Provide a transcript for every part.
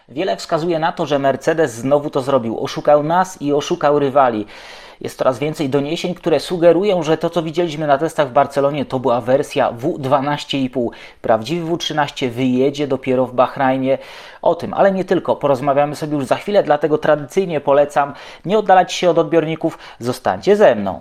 Wiele wskazuje na to, że Mercedes znowu to zrobił. Oszukał nas i oszukał rywali. Jest coraz więcej doniesień, które sugerują, że to, co widzieliśmy na testach w Barcelonie, to była wersja W12,5. Prawdziwy W13 wyjedzie dopiero w Bahrajnie. O tym, ale nie tylko. Porozmawiamy sobie już za chwilę, dlatego tradycyjnie polecam nie oddalać się od odbiorników. Zostańcie ze mną.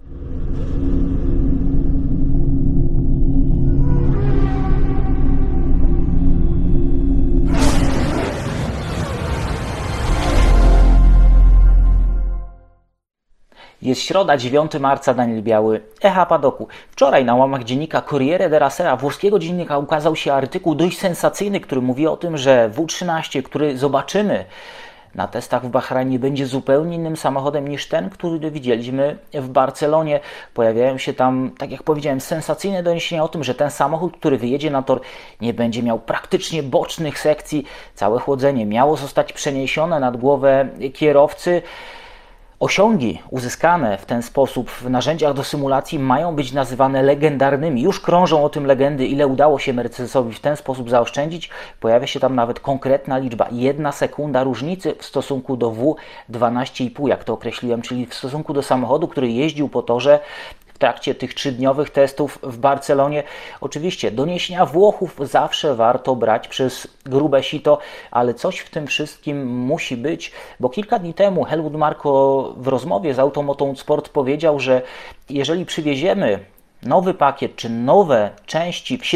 Jest środa, 9 marca, Daniel Biały, Echa Padoku. Wczoraj na łamach dziennika Corriere della Sera, włoskiego dziennika, ukazał się artykuł dość sensacyjny, który mówi o tym, że W13, który zobaczymy na testach w Bahrajnie, będzie zupełnie innym samochodem niż ten, który widzieliśmy w Barcelonie. Pojawiają się tam, tak jak powiedziałem, sensacyjne doniesienia o tym, że ten samochód, który wyjedzie na tor, nie będzie miał praktycznie bocznych sekcji. Całe chłodzenie miało zostać przeniesione nad głowę kierowcy. Osiągi uzyskane w ten sposób w narzędziach do symulacji mają być nazywane legendarnymi. Już krążą o tym legendy, ile udało się Mercedesowi w ten sposób zaoszczędzić. Pojawia się tam nawet konkretna liczba. 1 sekunda różnicy w stosunku do W12,5, jak to określiłem, czyli w stosunku do samochodu, który jeździł po torze w trakcie tych 3-dniowych testów w Barcelonie. Oczywiście doniesienia Włochów zawsze warto brać przez grube sito, ale coś w tym wszystkim musi być, bo kilka dni temu Helmut Marko w rozmowie z Automoto Sport powiedział, że jeżeli przywieziemy nowy pakiet czy nowe części w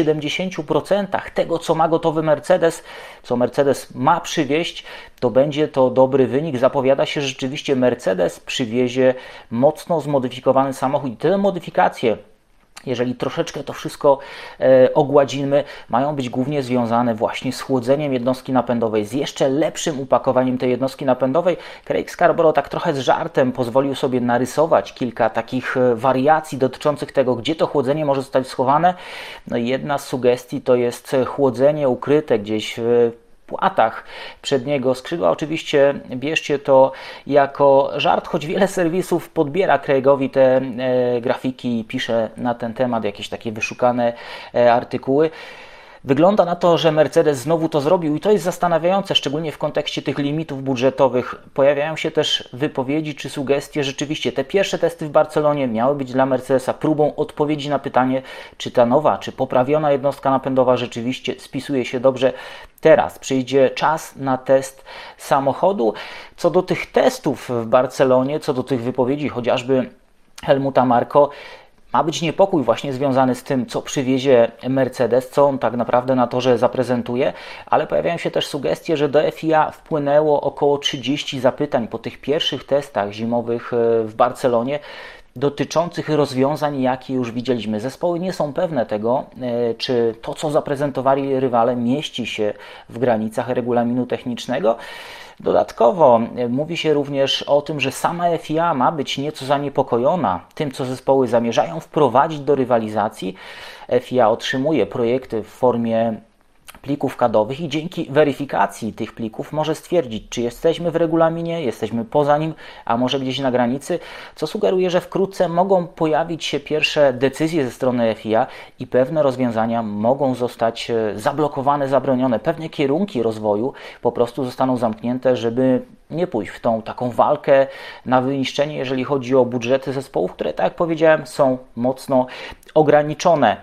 70% tego, co ma gotowy Mercedes, co Mercedes ma przywieźć, to będzie to dobry wynik. Zapowiada się, że rzeczywiście Mercedes przywiezie mocno zmodyfikowany samochód i te modyfikacje, jeżeli troszeczkę to wszystko ogładzimy, mają być głównie związane właśnie z chłodzeniem jednostki napędowej, z jeszcze lepszym upakowaniem tej jednostki napędowej. Craig Scarborough tak trochę z żartem pozwolił sobie narysować kilka takich wariacji dotyczących tego, gdzie to chłodzenie może zostać schowane. No i jedna z sugestii to jest chłodzenie ukryte gdzieś w płatach przedniego skrzydła. Oczywiście bierzcie to jako żart, choć wiele serwisów podbiera Craigowi te grafiki i pisze na ten temat jakieś takie wyszukane artykuły. Wygląda na to, że Mercedes znowu to zrobił i to jest zastanawiające, szczególnie w kontekście tych limitów budżetowych. Pojawiają się też wypowiedzi czy sugestie. Rzeczywiście te pierwsze testy w Barcelonie miały być dla Mercedesa próbą odpowiedzi na pytanie, czy ta nowa, czy poprawiona jednostka napędowa rzeczywiście spisuje się dobrze. Teraz przyjdzie czas na test samochodu. Co do tych testów w Barcelonie, co do tych wypowiedzi chociażby Helmuta Marko, ma być niepokój właśnie związany z tym, co przywiezie Mercedes, co on tak naprawdę na torze zaprezentuje, ale pojawiają się też sugestie, że do FIA wpłynęło około 30 zapytań po tych pierwszych testach zimowych w Barcelonie dotyczących rozwiązań, jakie już widzieliśmy. Zespoły nie są pewne tego, czy to, co zaprezentowali rywale, mieści się w granicach regulaminu technicznego. Dodatkowo mówi się również o tym, że sama FIA ma być nieco zaniepokojona tym, co zespoły zamierzają wprowadzić do rywalizacji. FIA otrzymuje projekty w formie plików CAD-owych i dzięki weryfikacji tych plików może stwierdzić, czy jesteśmy w regulaminie, jesteśmy poza nim, a może gdzieś na granicy, co sugeruje, że wkrótce mogą pojawić się pierwsze decyzje ze strony FIA i pewne rozwiązania mogą zostać zablokowane, zabronione. Pewne kierunki rozwoju po prostu zostaną zamknięte, żeby nie pójść w tą taką walkę na wyniszczenie, jeżeli chodzi o budżety zespołów, które, tak jak powiedziałem, są mocno ograniczone.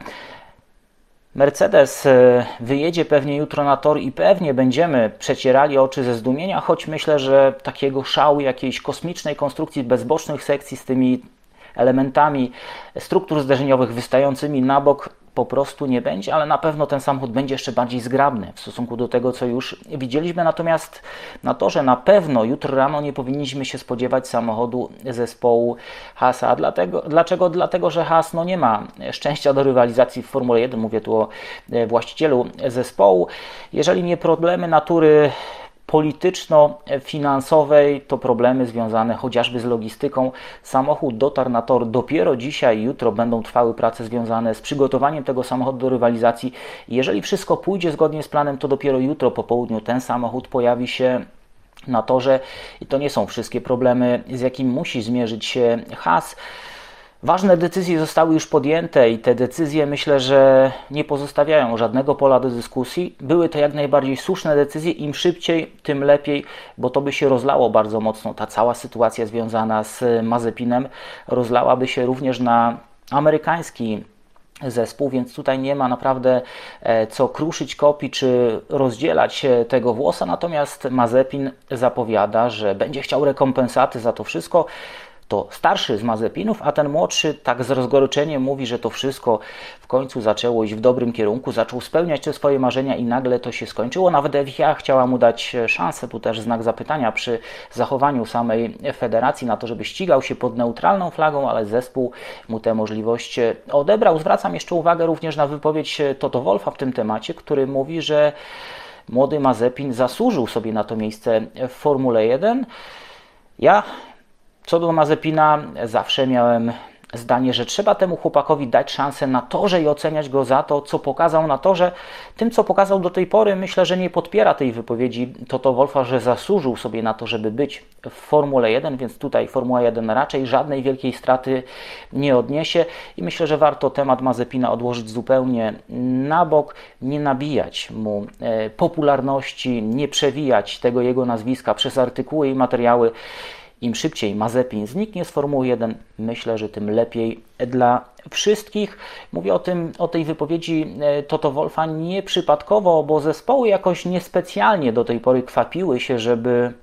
Mercedes wyjedzie pewnie jutro na tor i pewnie będziemy przecierali oczy ze zdumienia, choć myślę, że takiego szału jakiejś kosmicznej konstrukcji bezbocznych sekcji z tymi elementami struktur zderzeniowych wystającymi na bok po prostu nie będzie, ale na pewno ten samochód będzie jeszcze bardziej zgrabny w stosunku do tego, co już widzieliśmy. Natomiast na torze na pewno jutro rano nie powinniśmy się spodziewać samochodu zespołu Haasa. Dlaczego? Dlatego, że Haas nie ma szczęścia do rywalizacji w Formule 1. Mówię tu o właścicielu zespołu. Jeżeli nie problemy natury polityczno-finansowej, to problemy związane chociażby z logistyką. Samochód dotarł na tor dopiero dzisiaj, jutro będą trwały prace związane z przygotowaniem tego samochodu do rywalizacji. Jeżeli wszystko pójdzie zgodnie z planem, to dopiero jutro po południu ten samochód pojawi się na torze i to nie są wszystkie problemy, z jakimi musi zmierzyć się Haas. Ważne decyzje zostały już podjęte i te decyzje myślę, że nie pozostawiają żadnego pola do dyskusji. Były to jak najbardziej słuszne decyzje, im szybciej, tym lepiej, bo to by się rozlało bardzo mocno. Ta cała sytuacja związana z Mazepinem rozlałaby się również na amerykański zespół, więc tutaj nie ma naprawdę co kruszyć kopii czy rozdzielać tego włosa, natomiast Mazepin zapowiada, że będzie chciał rekompensaty za to wszystko. To starszy z Mazepinów, a ten młodszy tak z rozgoryczeniem mówi, że to wszystko w końcu zaczęło iść w dobrym kierunku, zaczął spełniać te swoje marzenia i nagle to się skończyło. Nawet FIA chciała mu dać szansę, tu też znak zapytania przy zachowaniu samej federacji na to, żeby ścigał się pod neutralną flagą, ale zespół mu tę możliwość odebrał. Zwracam jeszcze uwagę również na wypowiedź Toto Wolffa w tym temacie, który mówi, że młody Mazepin zasłużył sobie na to miejsce w Formule 1. Co do Mazepina, zawsze miałem zdanie, że trzeba temu chłopakowi dać szansę na torze i oceniać go za to, co pokazał na torze. Tym, co pokazał do tej pory, myślę, że nie podpiera tej wypowiedzi Toto Wolffa, że zasłużył sobie na to, żeby być w Formule 1, więc tutaj Formuła 1 raczej żadnej wielkiej straty nie odniesie i myślę, że warto temat Mazepina odłożyć zupełnie na bok, nie nabijać mu popularności, nie przewijać tego jego nazwiska przez artykuły i materiały. Im szybciej Mazepin zniknie z Formuły 1, myślę, że tym lepiej dla wszystkich. Mówię o tej wypowiedzi Toto Wolffa nieprzypadkowo, bo zespoły jakoś niespecjalnie do tej pory kwapiły się, żeby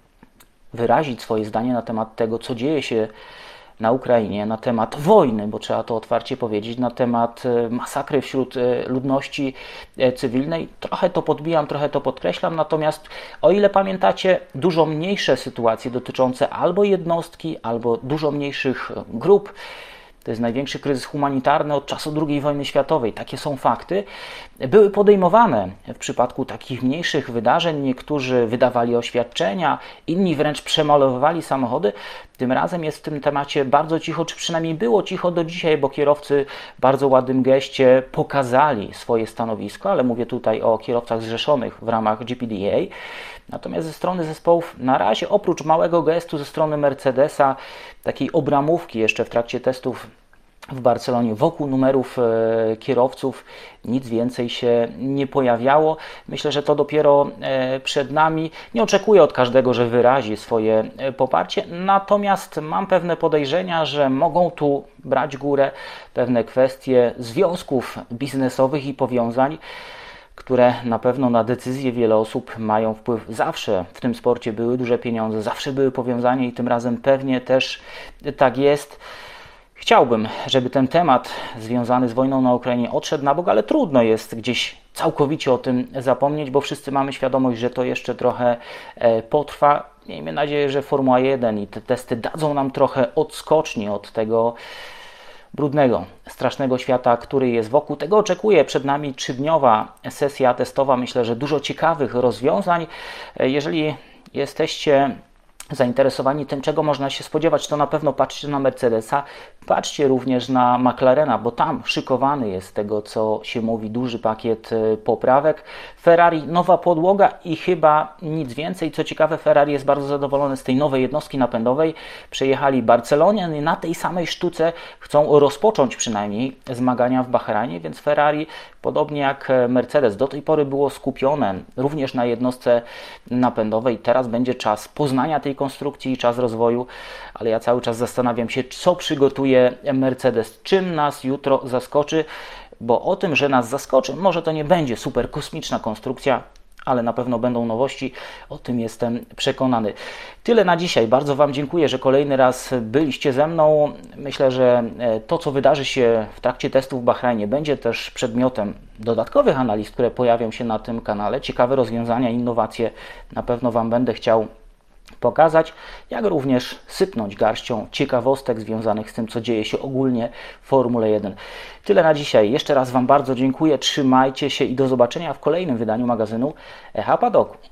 wyrazić swoje zdanie na temat tego, co dzieje się na Ukrainie, na temat wojny, bo trzeba to otwarcie powiedzieć, na temat masakry wśród ludności cywilnej. Trochę to podbijam, trochę to podkreślam, natomiast o ile pamiętacie dużo mniejsze sytuacje dotyczące albo jednostki, albo dużo mniejszych grup, to jest największy kryzys humanitarny od czasu II wojny światowej. Takie są fakty. Były podejmowane w przypadku takich mniejszych wydarzeń. Niektórzy wydawali oświadczenia, inni wręcz przemalowywali samochody. Tym razem jest w tym temacie bardzo cicho, czy przynajmniej było cicho do dzisiaj, bo kierowcy w bardzo ładnym geście pokazali swoje stanowisko, ale mówię tutaj o kierowcach zrzeszonych w ramach GPDA. Natomiast ze strony zespołów na razie, oprócz małego gestu ze strony Mercedesa, takiej obramówki jeszcze w trakcie testów w Barcelonie wokół numerów kierowców, nic więcej się nie pojawiało. Myślę, że to dopiero przed nami. Nie oczekuję od każdego, że wyrazi swoje poparcie, natomiast mam pewne podejrzenia, że mogą tu brać górę pewne kwestie związków biznesowych i powiązań, które na pewno na decyzje wiele osób mają wpływ. Zawsze w tym sporcie były duże pieniądze, zawsze były powiązania i tym razem pewnie też tak jest. Chciałbym, żeby ten temat związany z wojną na Ukrainie odszedł na bok, ale trudno jest gdzieś całkowicie o tym zapomnieć, bo wszyscy mamy świadomość, że to jeszcze trochę potrwa. Miejmy nadzieję, że Formuła 1 i te testy dadzą nam trochę odskoczni od tego brudnego, strasznego świata, który jest wokół. Tego oczekuję. Przed nami 3-dniowa sesja testowa. Myślę, że dużo ciekawych rozwiązań. Jeżeli jesteście zainteresowani tym, czego można się spodziewać, to na pewno patrzcie na Mercedesa, patrzcie również na McLarena, bo tam szykowany jest z tego, co się mówi, duży pakiet poprawek. Ferrari, nowa podłoga i chyba nic więcej. Co ciekawe, Ferrari jest bardzo zadowolony z tej nowej jednostki napędowej. Przejechali Barcelonię i na tej samej sztuce chcą rozpocząć przynajmniej zmagania w Bahrajnie, więc Ferrari, podobnie jak Mercedes, do tej pory było skupione również na jednostce napędowej. Teraz będzie czas poznania tej konstrukcji i czas rozwoju, ale ja cały czas zastanawiam się, co przygotuje Mercedes, czym nas jutro zaskoczy, bo o tym, że nas zaskoczy, może to nie będzie super kosmiczna konstrukcja, ale na pewno będą nowości, o tym jestem przekonany. Tyle na dzisiaj. Bardzo Wam dziękuję, że kolejny raz byliście ze mną. Myślę, że to, co wydarzy się w trakcie testów w Bahrajnie, będzie też przedmiotem dodatkowych analiz, które pojawią się na tym kanale. Ciekawe rozwiązania, innowacje na pewno Wam będę chciał pokazać, jak również sypnąć garścią ciekawostek związanych z tym, co dzieje się ogólnie w Formule 1. Tyle na dzisiaj. Jeszcze raz Wam bardzo dziękuję. Trzymajcie się i do zobaczenia w kolejnym wydaniu magazynu Echa Padoku.